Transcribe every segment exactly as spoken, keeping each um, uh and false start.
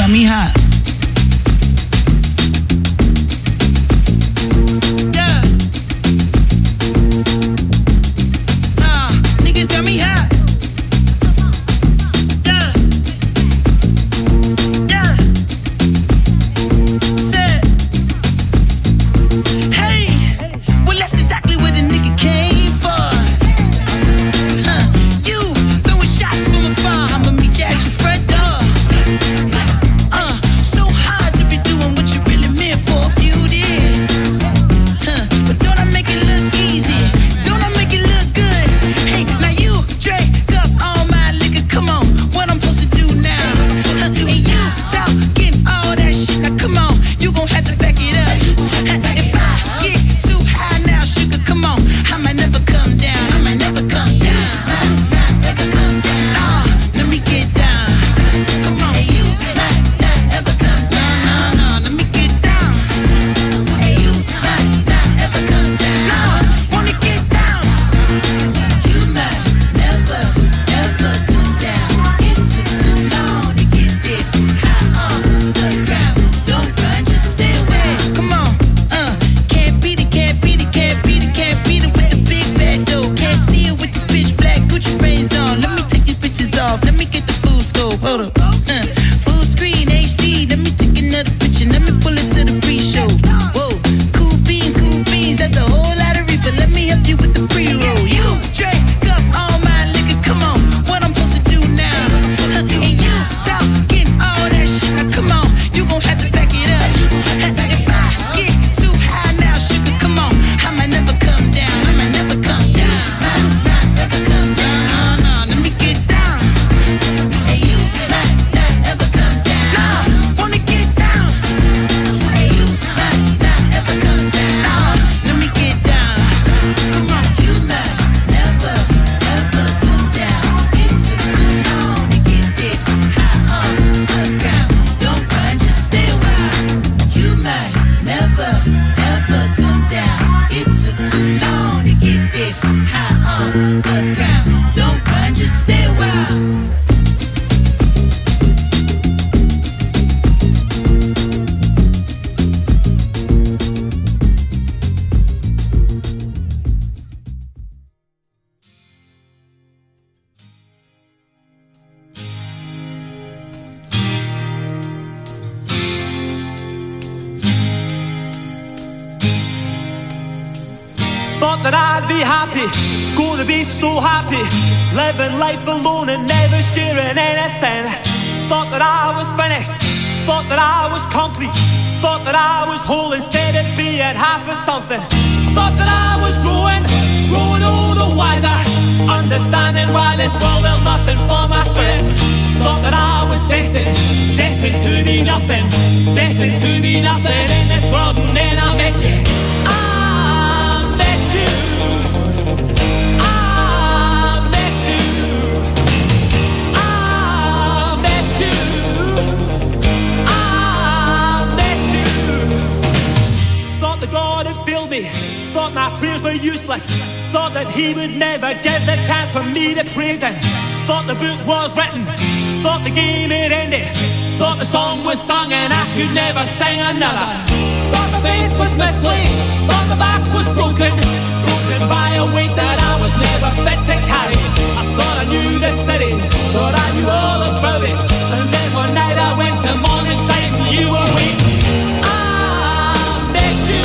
got me hot. Yeah. Nah, niggas got me hot. Yeah. Yeah. Said, hey, well that's exactly where the nigga came for. Huh, you throwing shots from afar. I'ma meet you at your front door. Uh, so hard to be doing what you really meant for, beauty. Huh, but don't I make it look easy? Don't I make it look good? Hey, now you drink up all my liquor. Come on, what I'm supposed to do now? Huh, and you talking all that shit. Now come on, you gon' have to back it up. Huh, if I get too high now, sugar, come on, I might never come down. I might never come down. Never come down. Nah, let me get down. Come on, hey you, not, not ever come down. No, no, let me get down. Hey you, not, not ever come down. No, wanna get down. You might never, ever come down. It took too long to get this high off the ground. Don't run, just stay away. Come on, uh, can't beat it, can't beat it, can't beat it, can't beat it with the big bad dough. Can't see it with this bitch black Gucci frames on. Let me take these bitches off. Let me get the full scope. Hold up, uh, full screen H D. Let me take another picture. Let me pull it to the pre-show. Whoa, cool beans, cool beans. That's a whole lot of reefer. Let me help you with the pre-roll. You drink up all my liquor. Come on, what I'm supposed to do now? Huh, and you talking all that shit. Now come on, you gon' have to back it up. Huh, if I get too high now, sugar, come on, I might never come down. I might never come down. Not, not ever come down. No, no, let me get down. Hey, you might not ever come down. No, wanna get down. Hey, you might not ever come down. No, let me get down. Come on, you might never, ever come down. It took too long to get this high off the ground. Don't run, just stay a while. You might never, ever come down. It took too long to get this high off the ground. Don't run, just stay a while. Thought that I'd be happy, gonna be so happy, living life alone and never sharing anything. Thought that I was finished, thought that I was complete, thought that I was whole instead of being half of something. Thought that I was growing, growing older, wiser, understanding why this world held nothing for my spirit. Thought that I was destined, destined to be nothing, destined to be nothing in this world, and then I met you. I met you. I met you. I met you. I met you. Thought that God had failed me. Thought my prayers were useless. Thought that He would never give the chance for me to praise Him. Thought the book was written. Thought the game had ended. Thought the song was sung and I could never sing another. Thought the faith was misplaced. Thought the back was broken. Broken by a weight that I was never fit to carry. I thought I knew the city. Thought I knew all about it. And then one night I went to Morningside and you were waiting. I met you.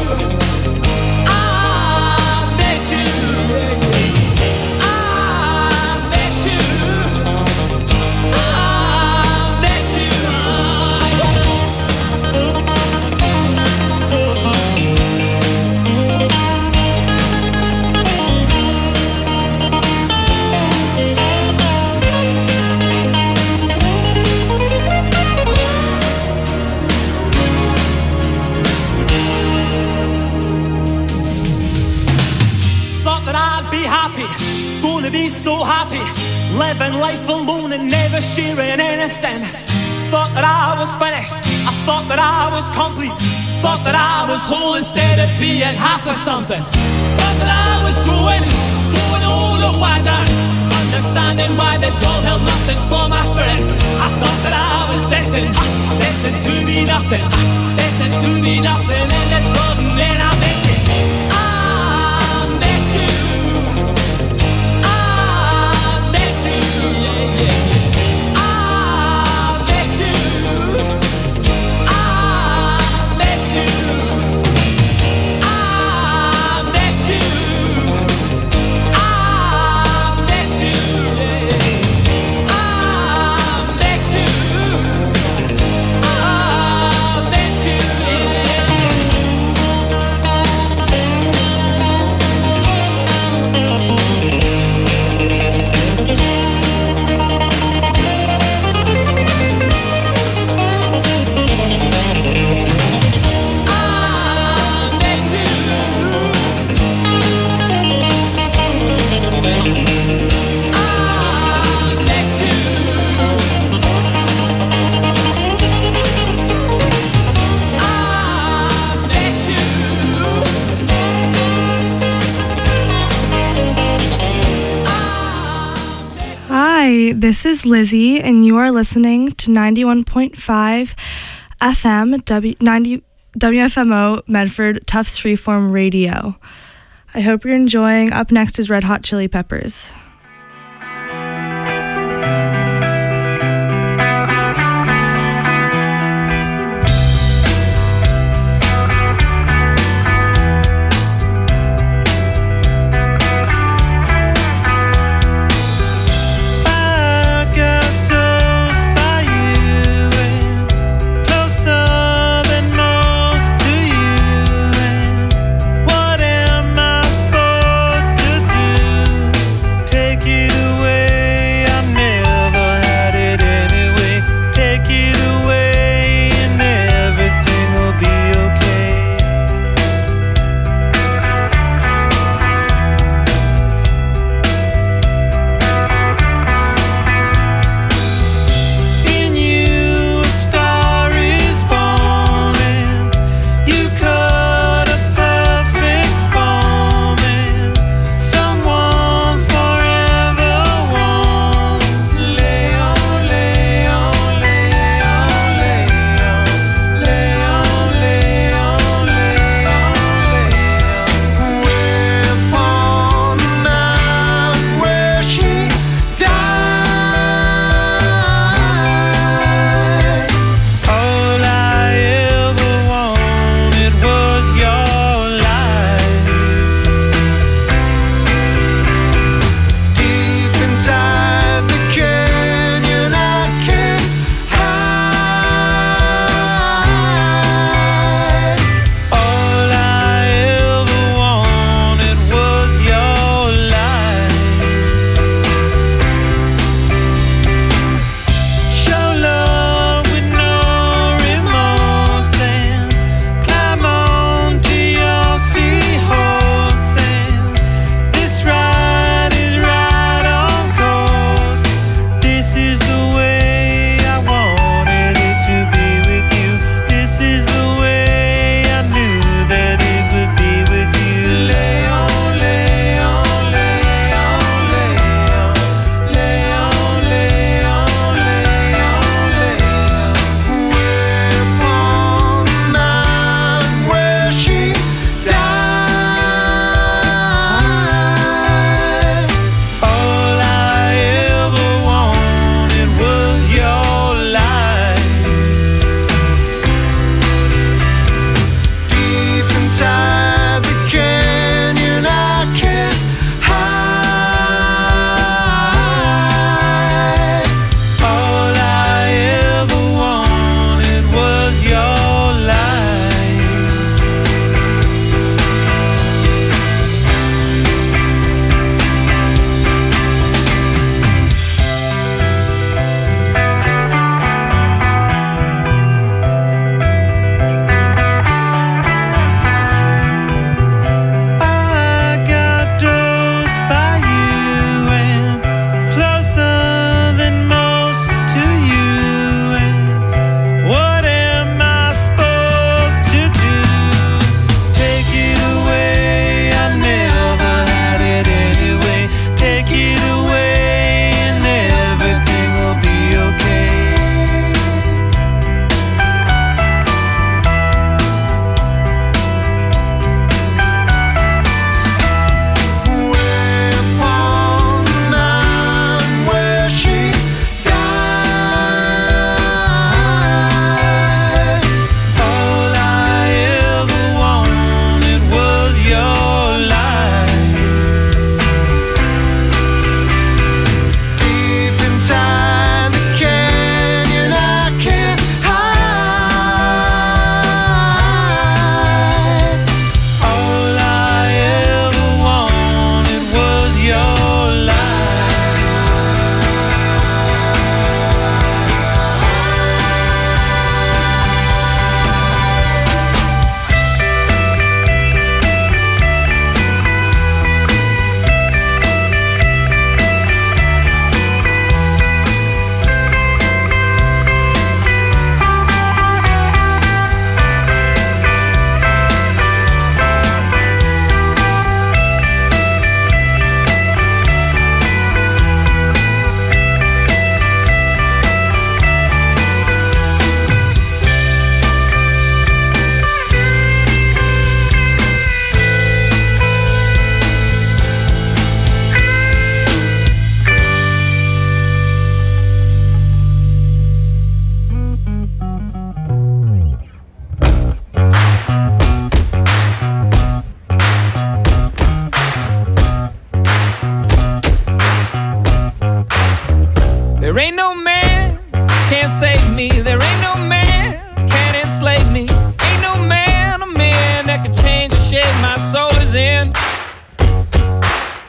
Be so happy, living life alone and never sharing anything. Thought that I was finished, I thought that I was complete, thought that I was whole instead of being half of something. Thought that I was growing, growing older, wiser, understanding why this world held nothing for my spirit. I thought that I was destined, destined to be nothing, destined to be nothing in this world, and then I met you. I met you. I met you. Yeah, yeah, yeah. I met you. I met you. I met you. I met you. Yeah. I met you. I met you. Hi, this is Lizzie, and you are listening to ninety-one point five F M W ninety W F M O Medford Tufts Freeform Radio. I hope you're enjoying. Up next is Red Hot Chili Peppers. Take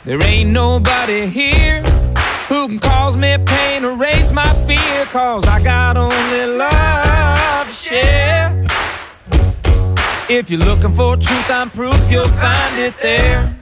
There ain't nobody here who can cause me pain, erase my fear, cause I got only love to share. If you're looking for truth and proof, you'll find it there.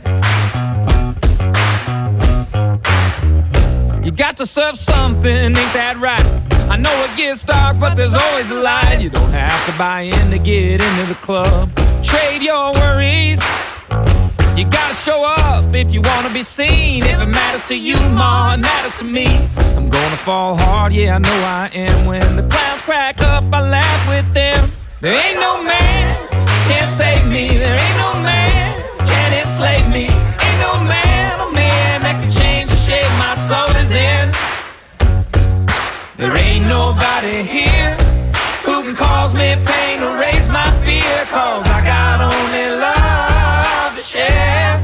You got to serve something, ain't that right? I know it gets dark, but there's always a light. You don't have to buy in to get into the club. Trade your worries. You gotta show up if you wanna be seen. If it matters to you, ma, it matters to me. I'm gonna fall hard, yeah, I know I am. When the clowns crack up, I laugh with them. There ain't no man can save me. There ain't no man can enslave me. Ain't no man, oh man, that can change the shape my soul is in. There ain't nobody here who can cause me pain, erase my fear, cause I got only love to share.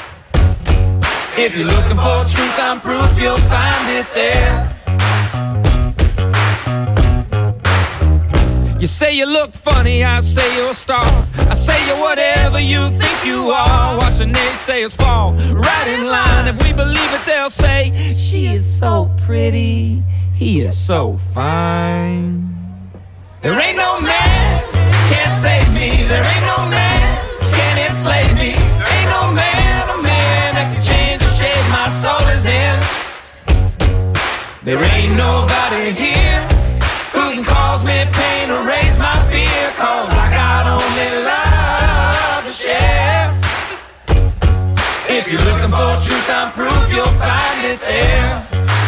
If you're looking for truth and proof, you'll find it there. You say you look funny, I say you're a star. I say you're whatever you think you are. Watching naysayers fall right in line. If we believe it, they'll say, she is so pretty, he is so fine. There ain't no man can save me. There ain't no man can enslave me. There ain't no man, a man that can change the shape my soul is in. There ain't nobody here who can cause me pain, erase my fear, cause I got only love to share. If you're looking for truth and proof, you'll find it there.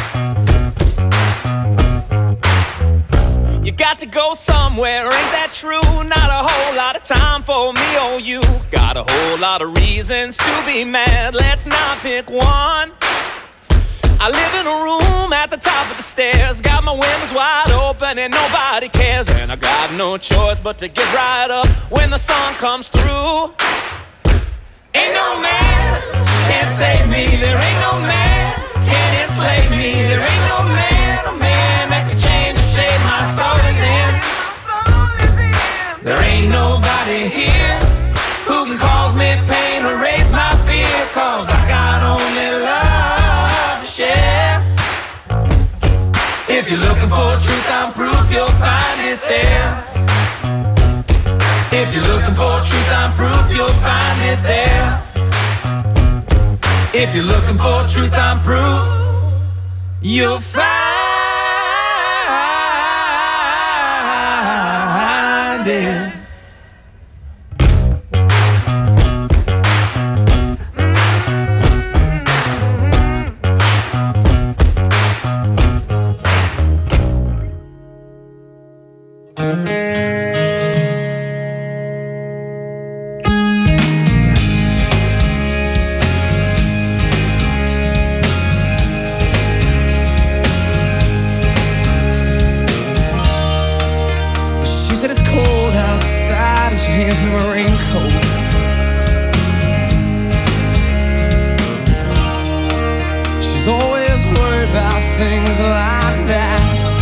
You got to go somewhere, ain't that true? Not a whole lot of time for me or you. Got a whole lot of reasons to be mad, let's not pick one. I live in a room at the top of the stairs, got my windows wide open and nobody cares. And I got no choice but to get right up when the sun comes through. Ain't no man can save me. There ain't no man can enslave me. There ain't no man, a man that can change the shape my soul is in. There ain't nobody here who can cause me pain, erase my fear, cause I got only love to share. If you're looking for truth and proof, you'll find it there. If you're looking for truth and proof, you'll find it there. If you're looking for truth and proof, you'll find it. She hands me my raincoat. She's always worried about things like that.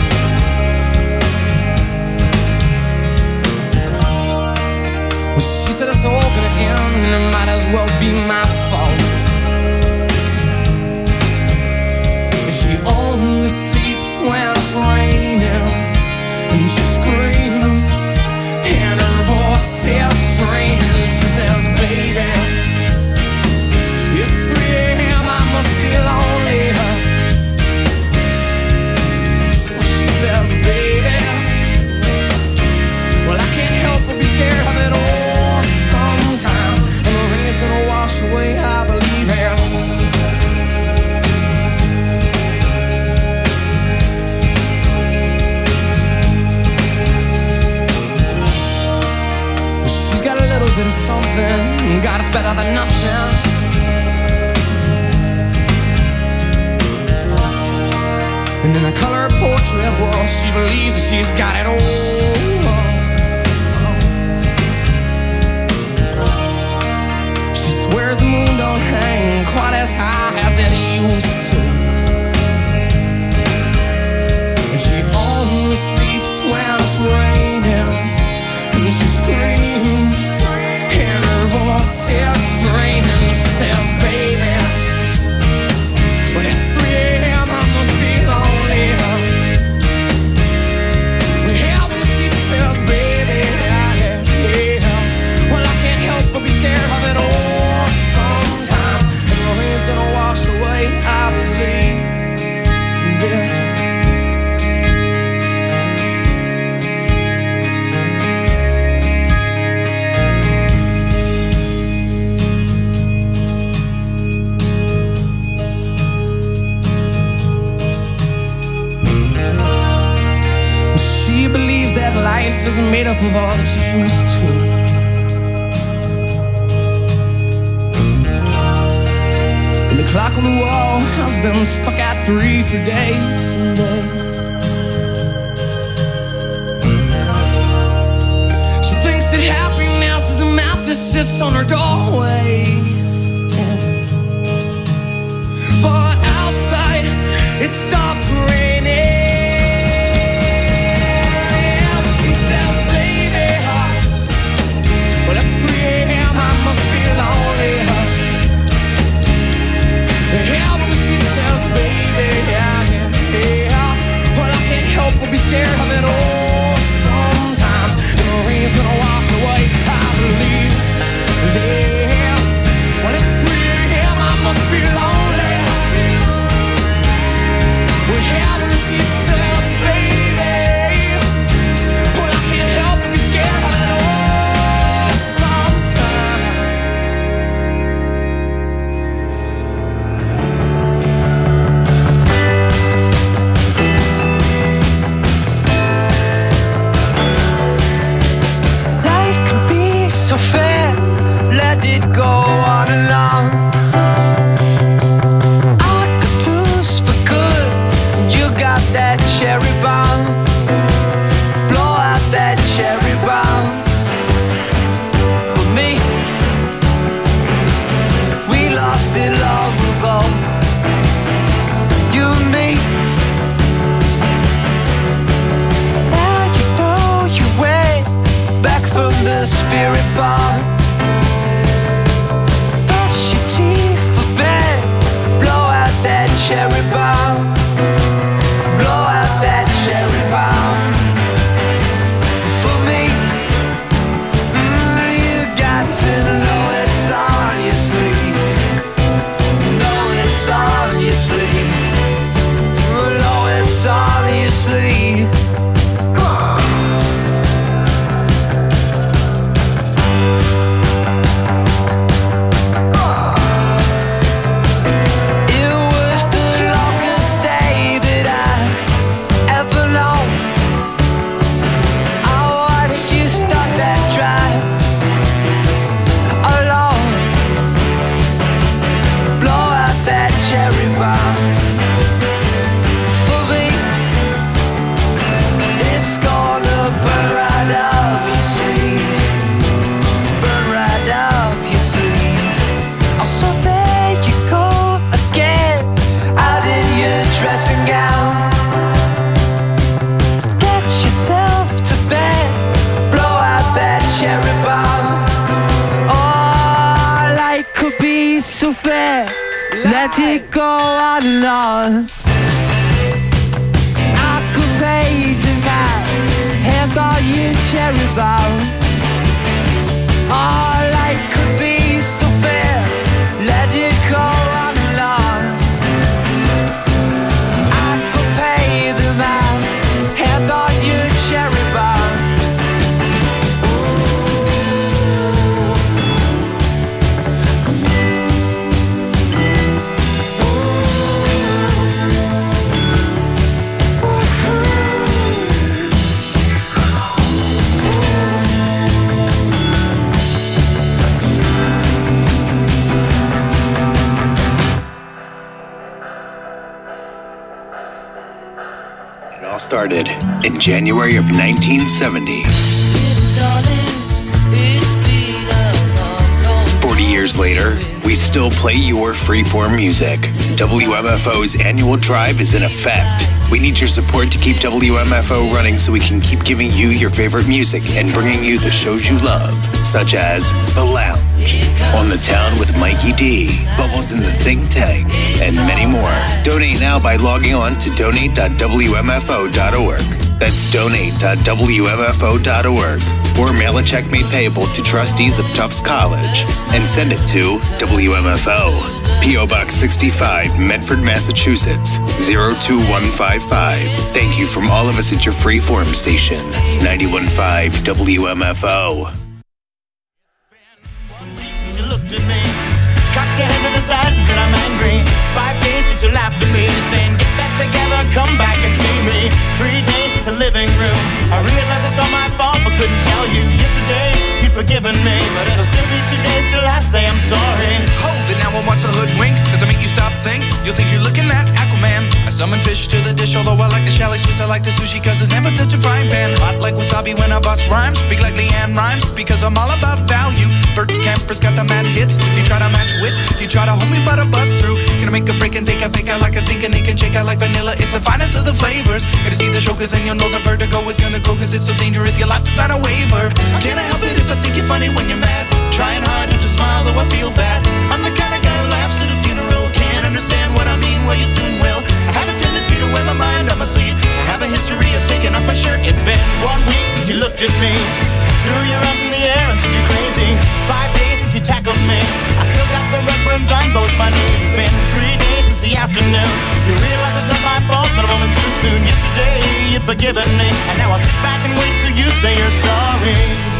Well, she said it's all gonna end and it might as well be my fault. And she only sleeps when it's raining, and she screams and her voice is strange. She says, baby, it's three a m, I must be lonely. She says, baby, well, I can't help but be scared of it all sometimes. And the rain's gonna wash away, I believe it. Got a little bit of something, God, it's better than nothing. And in a color portrait, well, she believes that she's got it all. She swears the moon don't hang quite as high as it used to, and she only sleeps when it's raining. And she screams, and her voice is strange. And she says, baby, made up of all that you used to. And the clock on the wall has been stuck at three for days and days. She thinks that happiness is a map that sits on her doorway. But outside, it stopped raining. And she says, baby, huh? Well, it's three a m, I must be lonely, huh? Yeah, when she says, baby, yeah, yeah, yeah. Well, I can't help but be scared of it all sometimes. And the rain's gonna wash away, I believe this. When it's three a m, I must be lonely. Well, yeah, when she says, baby, well, I can't help but be scared of it all sometimes. Life can be so fair, let it go on and on. I could lose for good, you got that cherry bomb. Blow out that cherry bomb. For me, we lost it long ago. You and me. Now you know your way back from the spirit bar. Brush your teeth for bed. Blow out that cherry bomb. Blow out that cherry bomb. For me, mm, you got to know it's on your sleeve. Know it's on your sleeve. Know it's on your sleeve. It was the longest day that I ever known. I watched you start that drive alone. Blow out that cherry bomb. For me, it's gonna burn right up your sleeve. Burn right up your sleeve. Oh, so there you go again, out in your dressing gown. Get yourself to bed, blow out that cherry bomb. Oh, life could be so fair, let it go on and on. I could pay tonight, hand on your cherry bomb. Oh, life could be so fair, let it go on and on. I could pay the man, hand on your cherry bomb. It all started in January of nineteen seventy. forty years later, we still play your freeform music. W M F O's annual drive is in effect. We need your support to keep W M F O running so we can keep giving you your favorite music and bringing you the shows you love, such as The Lounge, On the Town with Mikey D, Bubbles in the Think Tank, and many more. Donate now by logging on to donate dot w m f o dot org. That's donate dot w m f o dot org. Or mail a check made payable to trustees of Tufts College and send it to W M F O, P O Box sixty-five, Medford, Massachusetts, zero two one five five. Thank you from all of us at your freeform station, ninety-one point five W M F O. You looked at me, cocked your head to the side and said I'm angry. Five days since you laughed at me, saying get that together, come back and see me. Three days since the living room, I realized it's all my fault but couldn't forgiven me, but it'll still be two days till I say I'm sorry. Hold it, now I want to hoodwink. Does it make you stop think? You'll think you're looking at Aquaman. I summon fish to the dish, although I like the chalet Swiss, I like the sushi, cause it's never touch a frying pan. Hot like wasabi when I bust rhymes, big like Leanne rhymes, because I'm all about value. Bert Kemper's got the mad hits. You try to match wits, you try to hold me but I bust through. Gonna make a break and take a fake out like a sink and can shake out like vanilla. It's the finest of the flavors. Gonna see the show cause then you'll know the vertigo is gonna go, cause it's so dangerous you'll have to sign a waiver. Can't I help it if I think you're funny when you're mad? Trying hard not to smile though I feel bad. I'm the kind of guy who laughs at a funeral. Can't understand what I mean, well you soon will. I have a tendency to wear my mind on my sleeve. I have a history of taking off my shirt. It's been one week since you looked at me, threw your arms in the air and said you're crazy. Five days since you tackled me, I still got the red burns on both my knees. It's been three days since the afternoon. You realize it's not my fault, but I'm only too soon. Yesterday you'd forgiven me, and now I'll sit back and wait till you say you're sorry.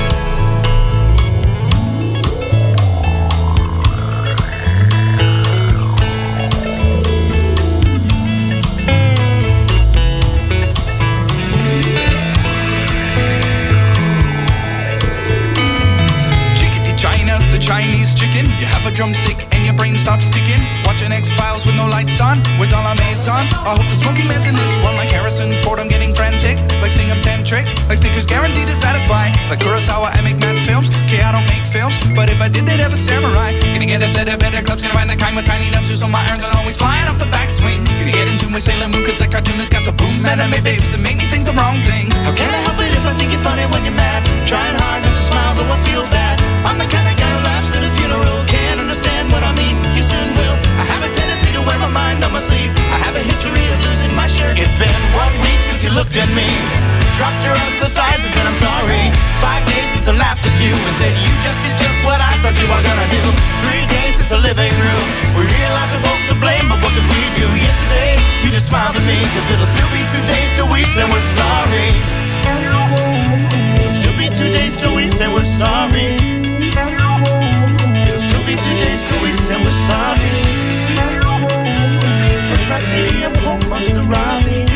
Chinese chicken, you have a drumstick and your brain stops sticking. Watching X-Files with no lights on, with all our maisons. I hope the smoking man's in this one like Harrison Ford. I'm getting frantic, like Stingham Tantric, like Snickers guaranteed to satisfy. Like Kurosawa, I make mad films. Okay, I don't make films, but if I did, they'd have a samurai. Gonna get a set of better clubs, gonna find the kind with tiny dumpsters, so my irons are always flying off the backswing. Gonna get into my Sailor Moon, cause the cartoonist got the boom anime babes that make me think the wrong thing. How can I help it if I think you're funny when you're mad? Trying hard not to smile, though I feel bad. I'm the kind of guy who laughs at a funeral. Can't understand what I mean, you soon will. I have a tendency to wear my mind on my sleeve. I have a history of losing my shirt. It's been one week since you looked at me, dropped your arms to the sides and said I'm sorry. Five days since I laughed at you and said you just did just what I thought you were gonna do. Three days since the living room, we realized we're both to blame, but what could we do? Yesterday, you just smiled at me, cause it'll still be two days till we say we're sorry. It'll still be two days till we say we're sorry. It'll still be two days till we say we're sorry. Richmond Stadium, home of the Robbie.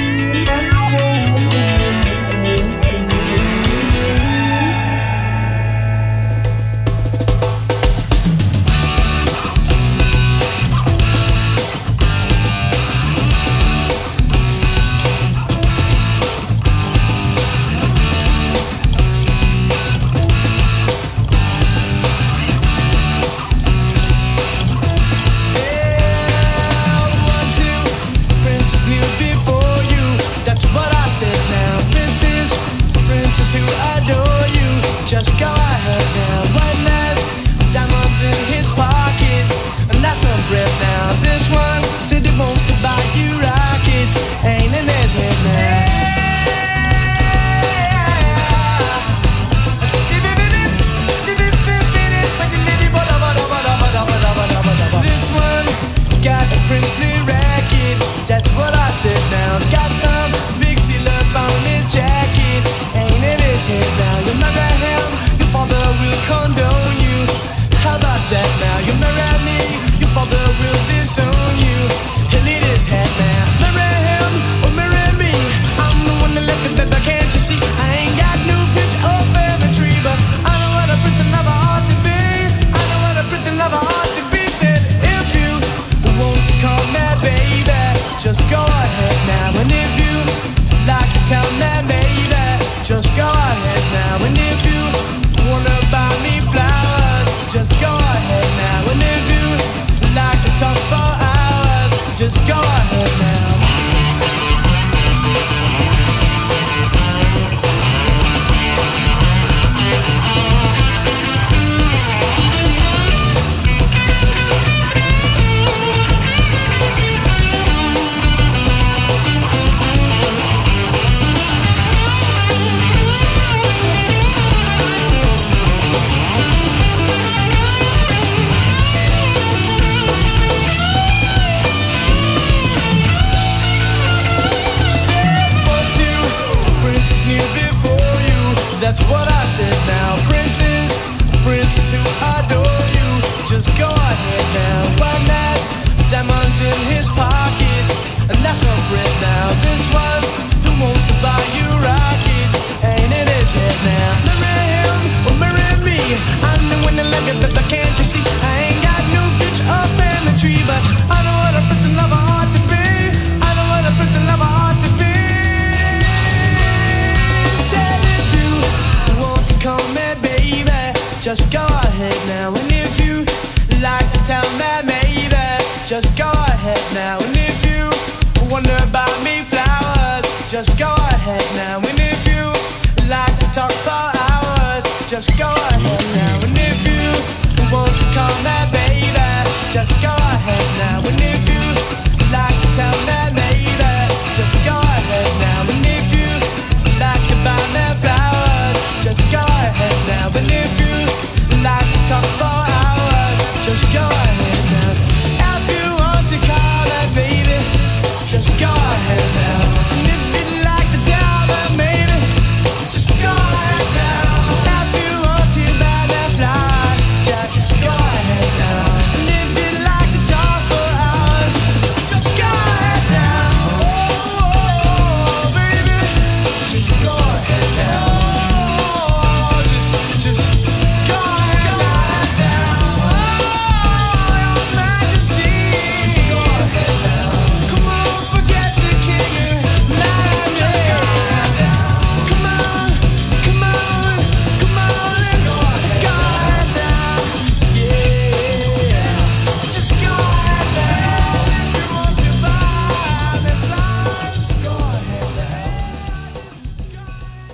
just go ahead now. And if you want to call me baby, just go ahead now. And if you like to tell me maybe, just go ahead now. And if you like to buy me flowers, just go ahead now. And if you like to talk for hours, just go ahead now. If you want to call me baby, just go ahead now. And if you'd like to tell me maybe, just go ahead now. If you want to buy me flowers, just go ahead now. And if you'd like to talk for hours, just go ahead now. Oh, baby, just go ahead now. Oh, just, just go ahead now. Oh, your Majesty, just go ahead now. Come on, forget the king and let me. Just go ahead now. Come on, come on, come on, let's go ahead now. Yeah, just go ahead now. If you want to buy me flowers, just go ahead now. Just go.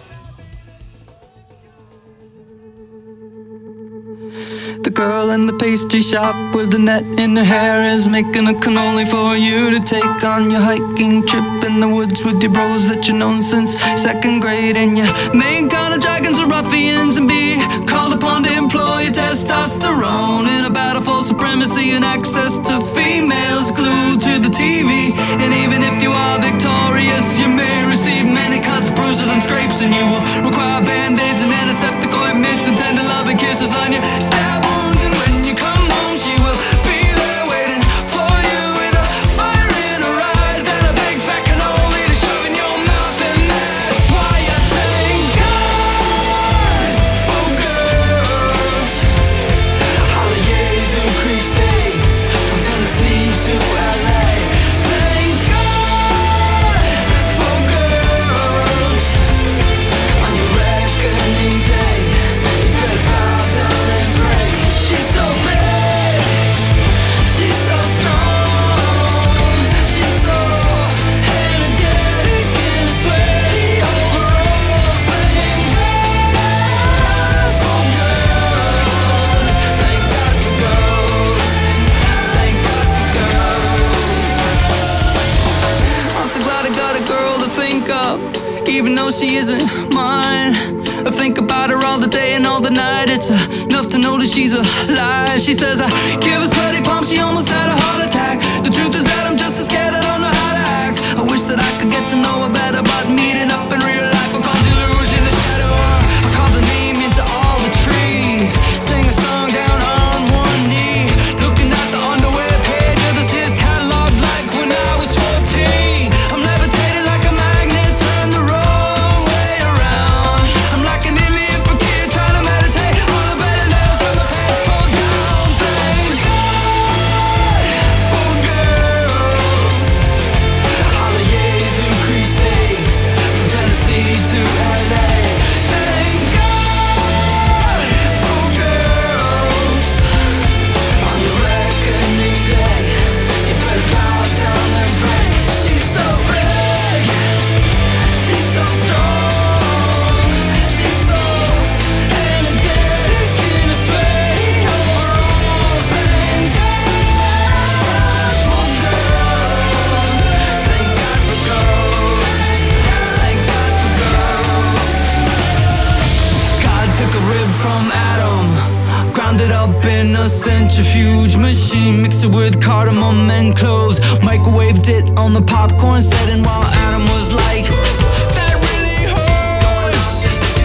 The girl in the pastry shop with the net in her hair is making a cannoli for you to take on your hiking trip in the woods with your bros that you've known since second grade. And your main kind of dragons are ruffians and be called upon to employ your testosterone in a battle for supremacy and access to females glued to the T V. And even if you are victorious, you may receive many cuts, bruises and scrapes, and you will require band-aids and antiseptic ointments and tender loving kisses on your stab wounds. And when you come home, she will be there waiting for you with a fire in her eyes and a big fat cannoli to shove in your mouth. And that's why I thank God for girls. Holly Jesu Christi, from Tennessee to L A. Thank God for girls. On your reckoning day, you better bow down and pray. She's so big, she's so strong, she's so energetic and sweaty overalls. Thank God for girls. Thank God for girls. Thank God for girls. I'm so glad I got a girl to think of, even though she isn't mine. I think about her all the day and all the night. It's enough to know that she's alive. She says I give her sweaty palms, she almost had a heart attack. The truth is that I'm just as scared, I don't know how to act. I wish that I could get to know her better, but meeting up in real life will cause illusion to shadow her. I call the name into all the trees, sing a song down on one knee, looking at the underwear page of this his catalog like when I was fourteen. I'm levitating like a magnet, turn the wrong way around. I'm like an Indian fakir trying to meditate on a bed of nails with my pants pulled down. Thank God for girls. Holly Jesu Christi, from Tennessee to L A. Thank God for girls. On your reckoning day, you better bow down and pray. She's so big, she's so strong, she's so energetic in her sweaty overalls. Thank God for girls. Thank God for girls. Thank God for girls. God took a rib from Adam, ground it up in a centrifuge machine, mixed it with cardamom and cloves, microwaved it on the popcorn set, and while Adam was like, that really hurts,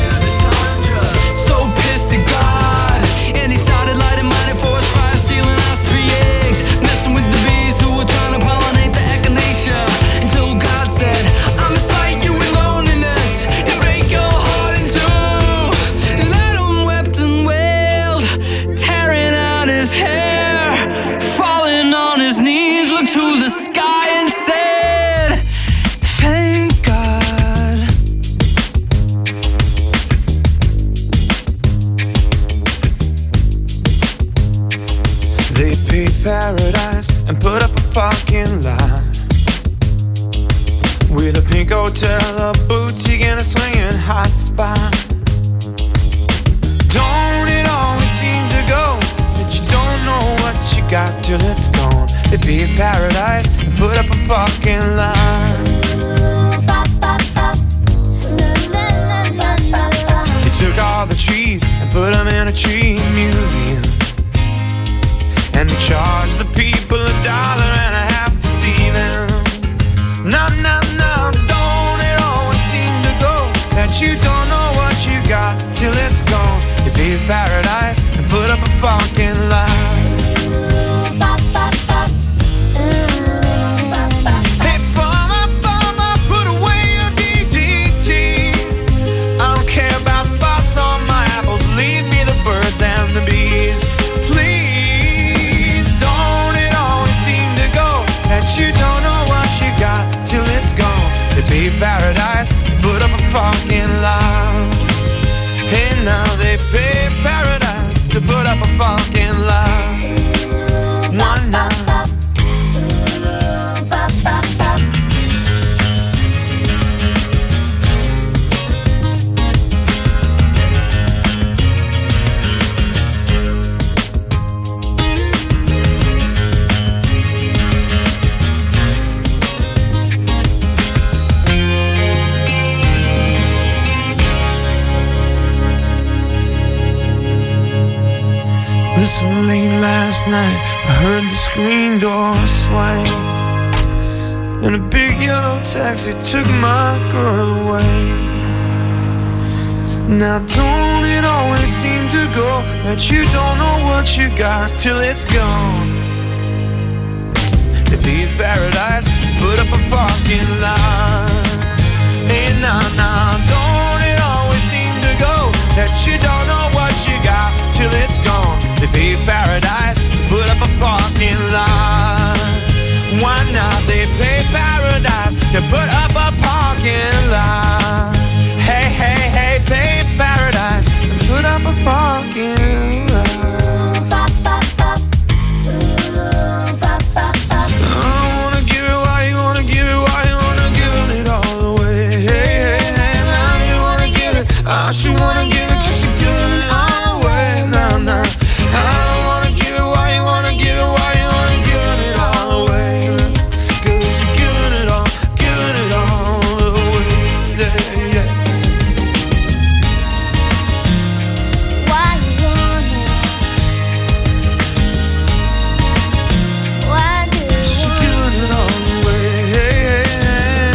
so pissed at God, and he started lighting mighty force fire, stealing Osprey eggs, messing with the bees who were trying to pollinate the echinacea, until God said, I'ma smite you with loneliness and break your heart in two. And Adam wept and wailed, tearing out his hair, falling on his knees, looked to the sky and said, thank God. They paved paradise and put up a parking lot with a pink hotel, a boutique, and a swinging hot spot. got till it's gone. They paved paradise and put up a parking lot. They took all the trees and put them in a tree museum, and they charged the people a dollar and a half to see them. No, no, no, don't it always seem to go that you don't know what you got till it's gone. They paved paradise and put up a parking lot. Hey, farmer, farmer, put away your D D T. I don't care about spots on my apples, leave me the birds and the bees. Please, don't it always seem to go that you don't know what you got till it's gone. They paved paradise, put up a parking lot. Hey, now they paved paradise to put up a parking lot. One night. Listen, late last night I heard the screen door swing, and a big yellow taxi took my girl away. Now don't it always seem to go that you don't know what you got till it's gone. They paved paradise, put up a parking lot. Hey, nah, nah, don't it always seem to go that you don't know what you got till it's gone. They paved paradise, put up a parking lot. Why not? They paved paradise, they put up a parking lot. Hey, hey, hey, paved paradise, put up a parking lot. I wanna give it, why you wanna give it, why you wanna give it all away. Hey, hey, hey, now you wanna give it, I should wanna give it, cause you're giving it all away. Nah, nah, I don't wanna give it, why you wanna give it, why you wanna give it all away. Cause you're giving it all, giving it all away. Yeah, yeah. Why you want it? Why do you She's want giving it all away. Hey, hey, hey.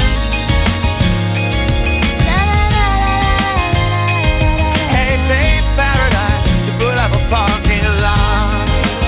Hey, paved paradise, they put up a parking lot.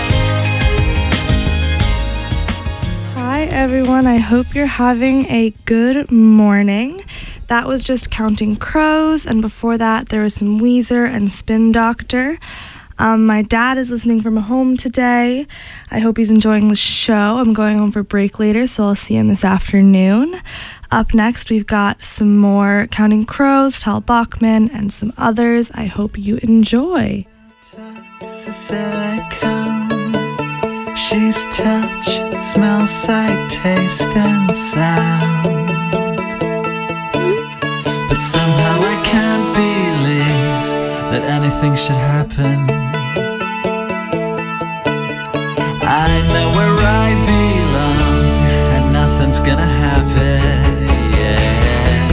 Hi, everyone. I hope you're having a good morning. That was just Counting Crows, and before that, there was some Weezer and Spin Doctor. Um, my dad is listening from home today. I hope he's enjoying the show. I'm going home for break later, so I'll see him this afternoon. Up next, we've got some more Counting Crows, Tal Bachman, and some others. I hope you enjoy. Touch of silicone. She's touch, smell, sight, taste, and sound. But somehow I can't believe that anything should happen. I know where I belong, and nothing's gonna happen. Yeah.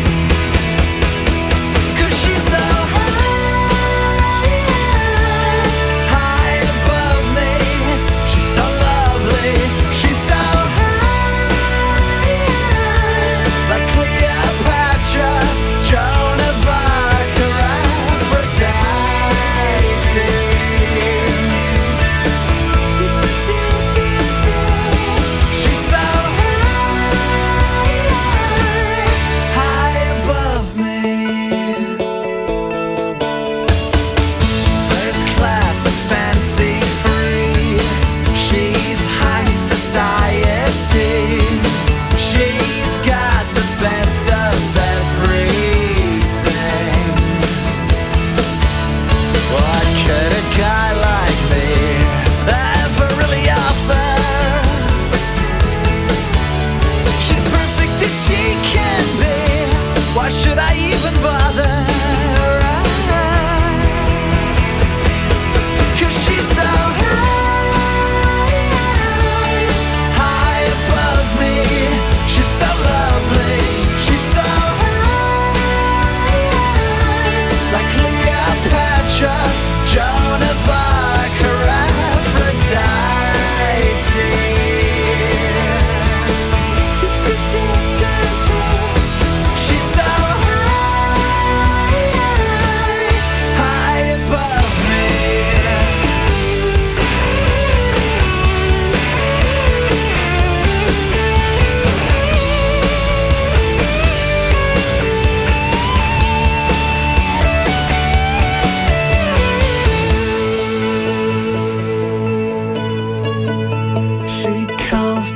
'Cause she's so high, high above me. She's so lovely. She's so high, like Cleopatra, Joan of Arc, or Aphrodite. She's so high,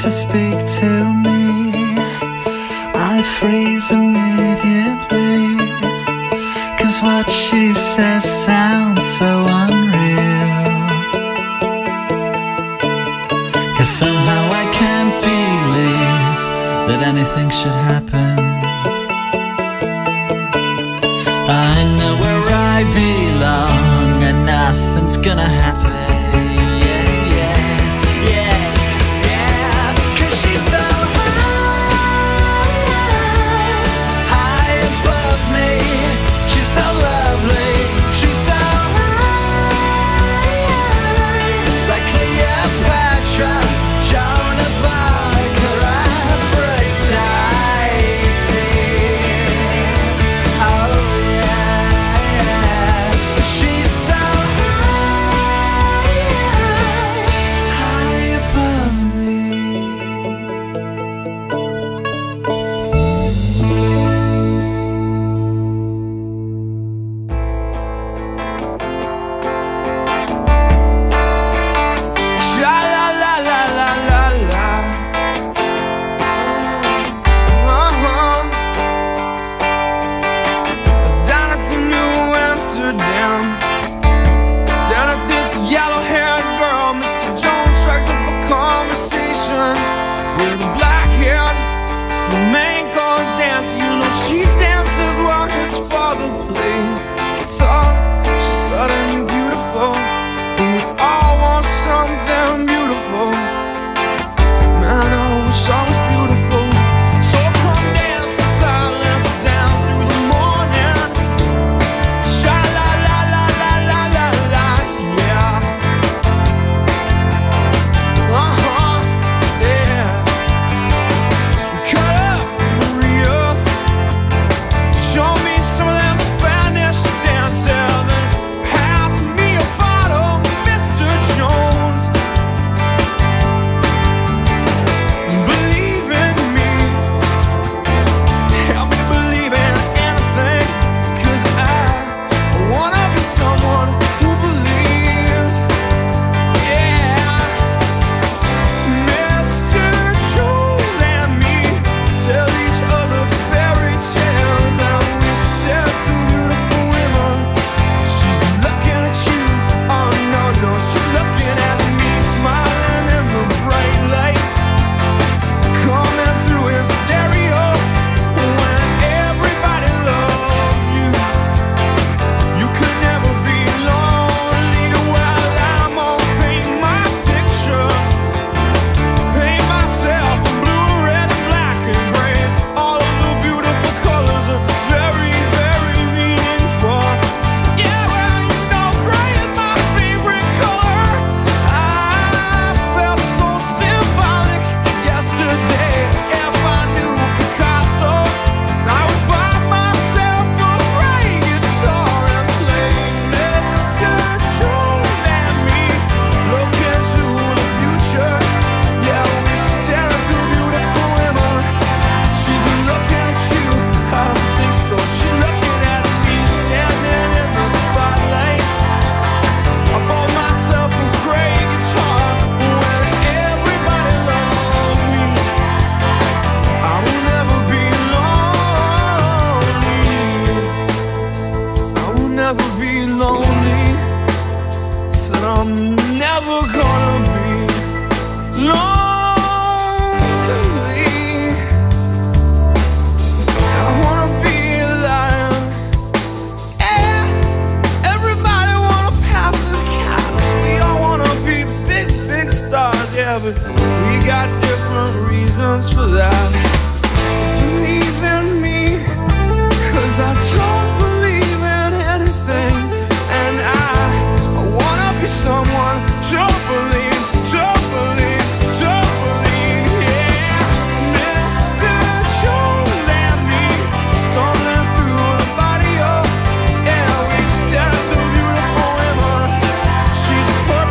to speak to me, I freeze immediately. Cause what she says sounds so unreal. Cause somehow I can't believe that anything should happen. I know where I belong and nothing's gonna happen.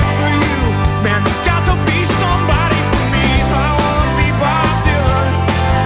Man, there's got to be somebody for me. I wanna be Bob Dylan.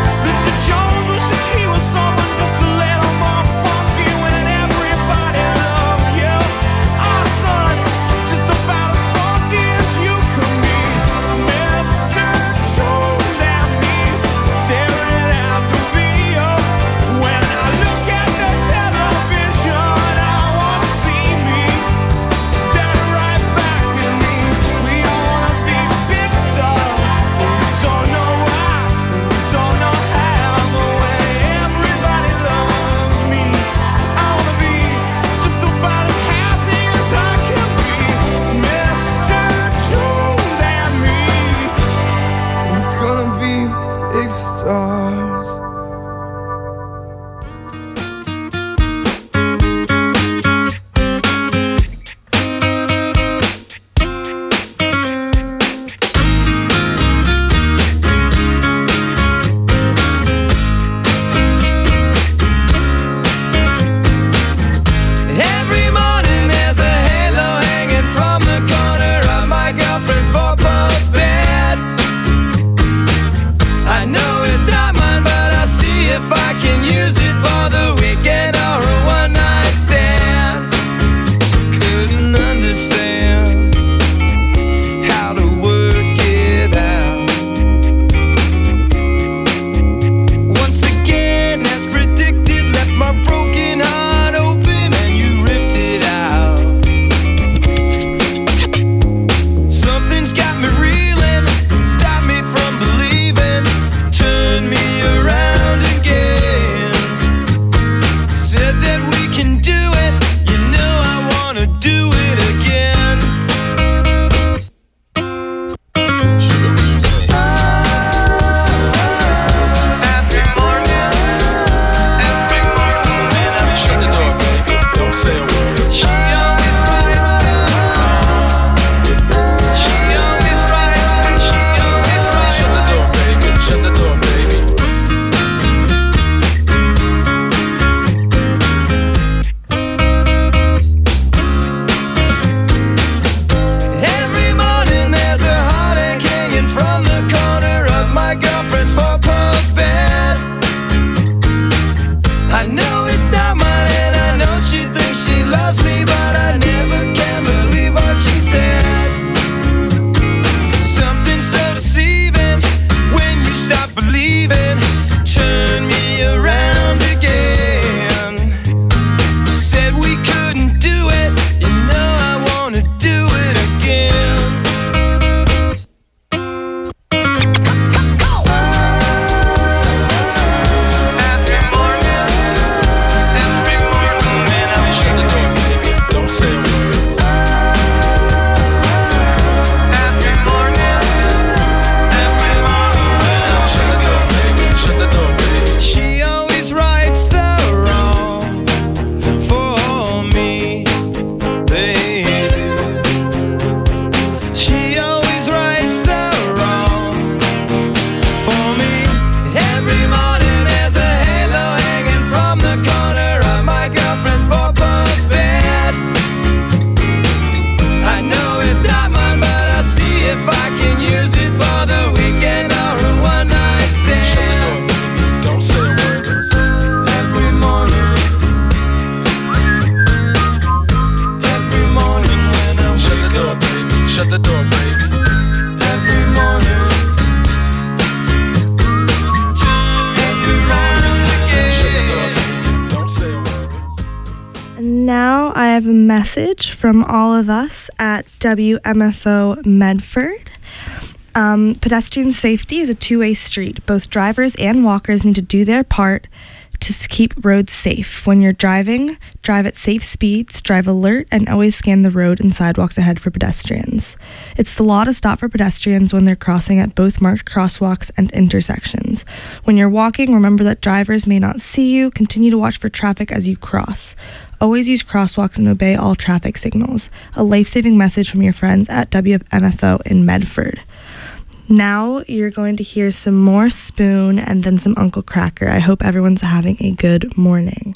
message from all of us at W M F O Medford. Um, pedestrian safety is a two-way street. Both drivers and walkers need to do their part to keep roads safe. When you're driving, drive at safe speeds, drive alert, and always scan the road and sidewalks ahead for pedestrians. It's the law to stop for pedestrians when they're crossing at both marked crosswalks and intersections. When you're walking, remember that drivers may not see you. Continue to watch for traffic as you cross. Always use crosswalks and obey all traffic signals. A life-saving message from your friends at W M F O in Medford. Now you're going to hear some more Spoon and then some Uncle Kracker. I hope everyone's having a good morning.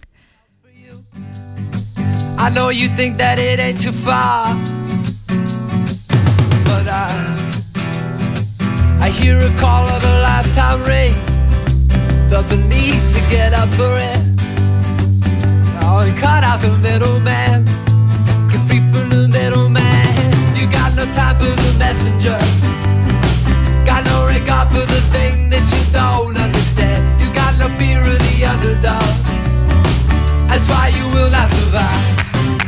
I know you think that it ain't too far, but I I hear a call of a lifetime ring. Felt the need to get up for it. Oh, and cut out the middleman. Get free from the middleman. You got no time for the messenger. Got no regard for the thing that you don't understand. You got no fear of the underdog. That's why you will not survive.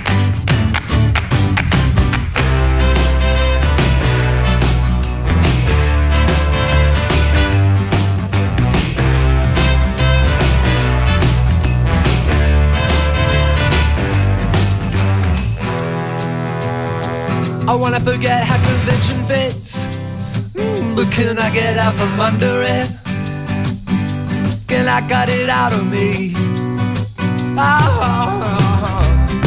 I wanna forget how convention fits. But can I get out from under it? Can I cut it out of me? Oh,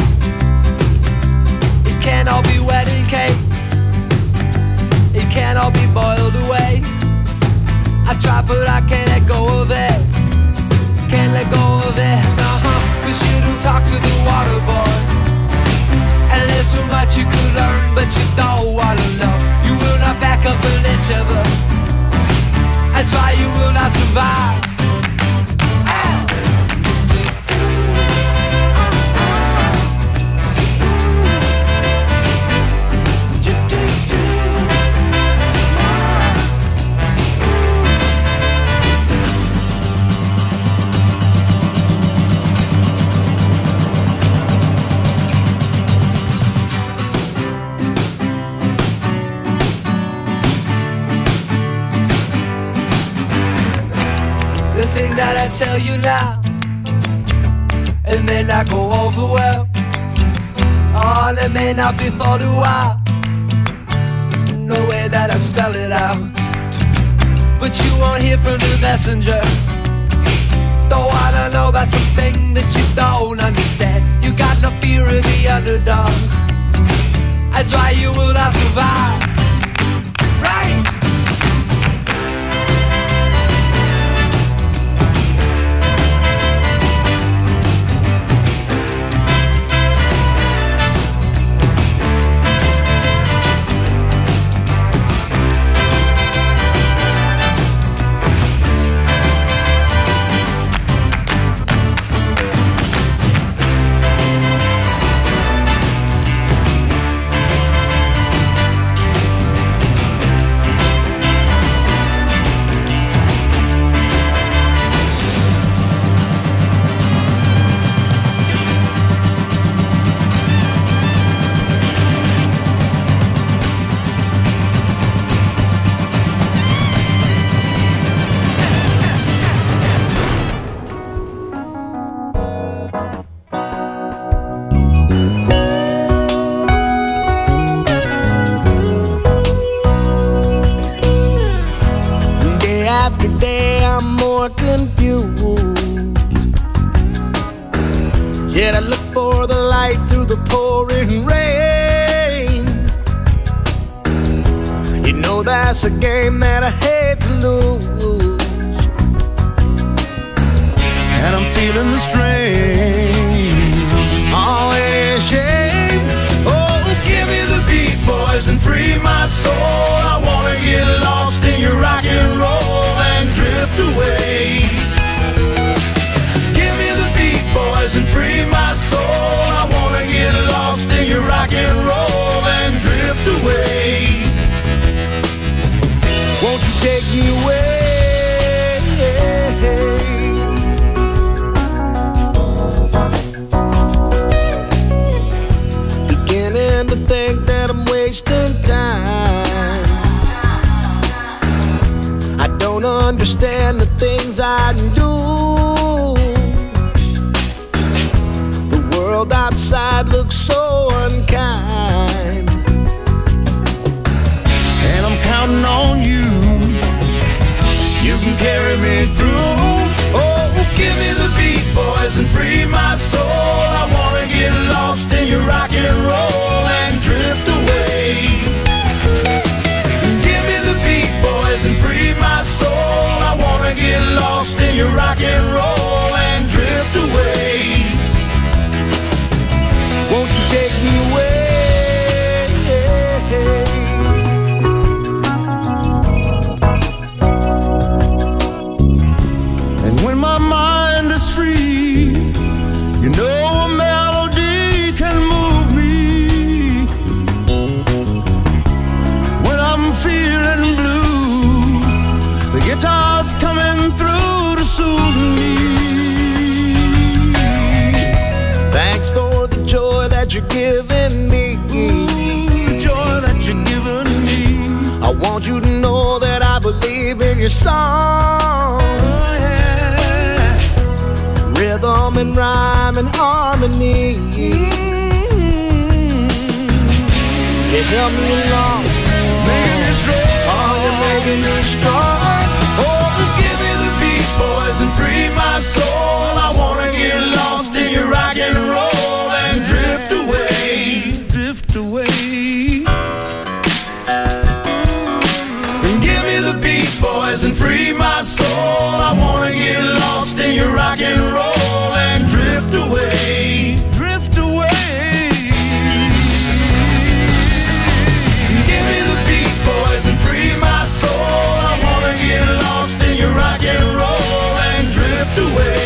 it can't all be wedding cake. It can't all be boiled away. I try but I can't let go of it. Can't let go of it, uh-huh. Cause you don't talk to the water boy. And there's so much you could learn, but you don't wanna know. You will not back up an inch of it. That's why you will not survive. That I tell you now, it may not go over well. Oh, it may not be thought a while. No way that I spell it out. But you won't hear from the messenger. Don't wanna know about something that you don't understand. You got no fear of the underdog. That's why you will not survive. Right? Yet I look for the light through the pouring rain. You know that's a game that I hate to lose, and I'm feeling the strain. Oh, it is shame. Oh, give me the beat, boys, and free my soul. I wanna get lost in your rock and roll and drift away. Boys, and free my soul. I wanna get lost in your rock and roll and drift away. Won't you take me away? don't understand the things I do. The world outside looks so unkind, and I'm counting on you. You can carry me through. Oh, give me the beat, boys, and free my soul. I wanna get lost in your rock and roll and drift away. Give me the beat, boys, and free my soul. I wanna get lost in your rock and roll and drift away. Won't you take me away? And when my mind is free, you know a melody can move me. When I'm feeling blue, the guitar's coming through to soothe me. Thanks for the joy that you're giving me. Ooh, the joy that you're giving me. I want you to know that I believe in your song. Oh, yeah. Rhythm and rhyme and harmony. Mm-hmm. You help me along, making me strong. Oh, you're making me strong. Oh, give me the beat, boys, and free my soul. I wanna get lost in your rock and roll and drift away, drift away. And give me the beat, boys, and free my soul. I wanna get lost in your rock and roll and drift away, drift away. And give me the beat, boys, and free my soul. I wanna get lost in your rock and roll and drift away.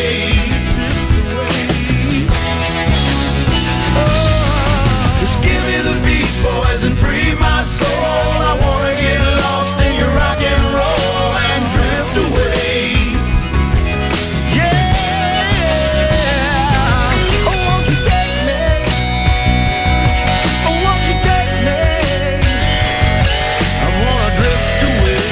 Just give me the beat, boys, and free my soul. I wanna get lost in your rock and roll and drift away. Yeah. Oh, won't you take me? Oh, won't you take me? I wanna drift away.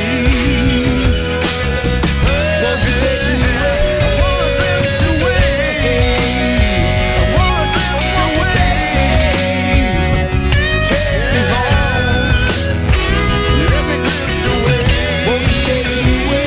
Won't you take me? I wanna drift away. I wanna drift away. Take me home. Let me drift away. Won't you take me away?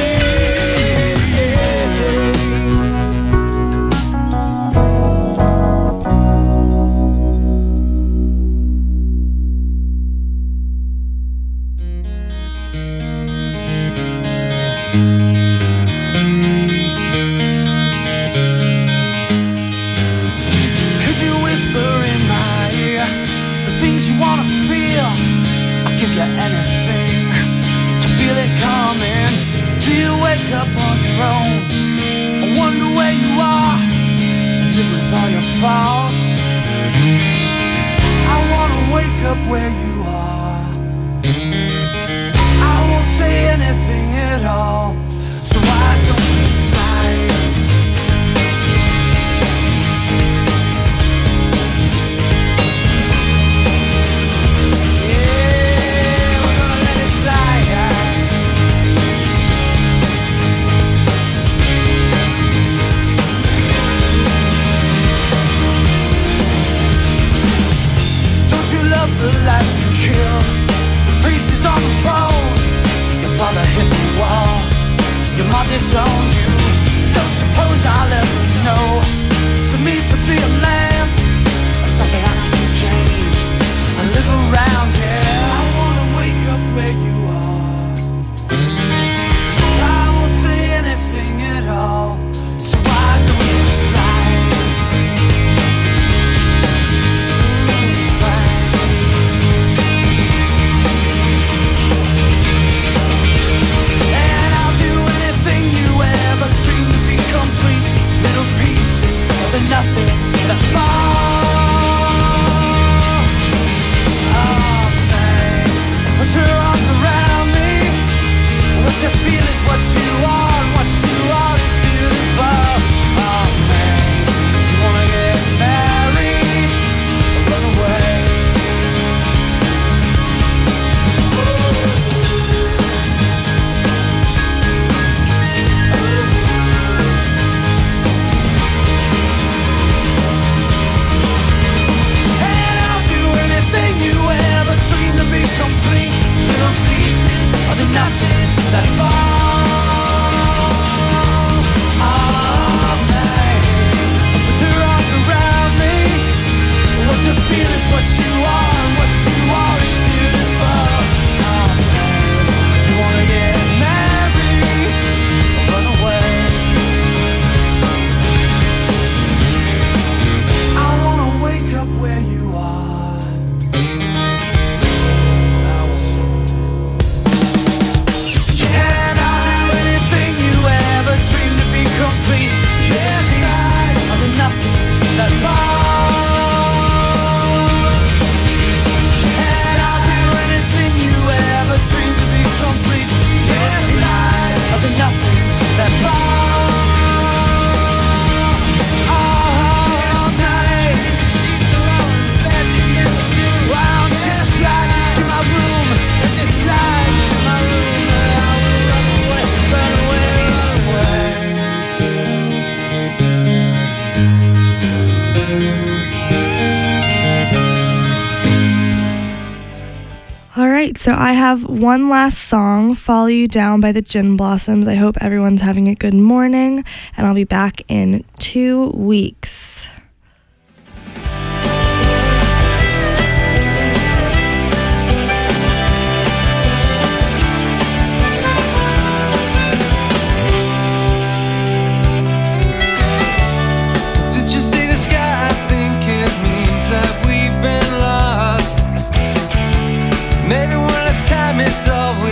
Could you whisper in my ear the things you wanna feel? I'll give you anything to feel it coming. Do you wake up on your own? I wonder where you are and live with all your faults. I wanna wake up where you are. I won't say anything at all. So why don't you smile? Yeah, we're gonna let it slide. Don't you love the life you kill? The priest is on the phone. Your father hit the wall. Your mom disowned you. Don't suppose I'll ever know. So means to be a man or something I can exchange. I live around here. I wanna wake up where you are. I won't say anything at all. So why don't you slide? Mm, slide. And I'll do anything you ever dreamed to be complete. Little pieces of the nothing that fall. Oh, babe, put your arms around me. What you feel is what you are, and what you are is beautiful. Oh, babe, you wanna get married or run away? right, so I have one last song, Follow You Down by the Gin Blossoms. I hope everyone's having a good morning, and I'll be back in two weeks.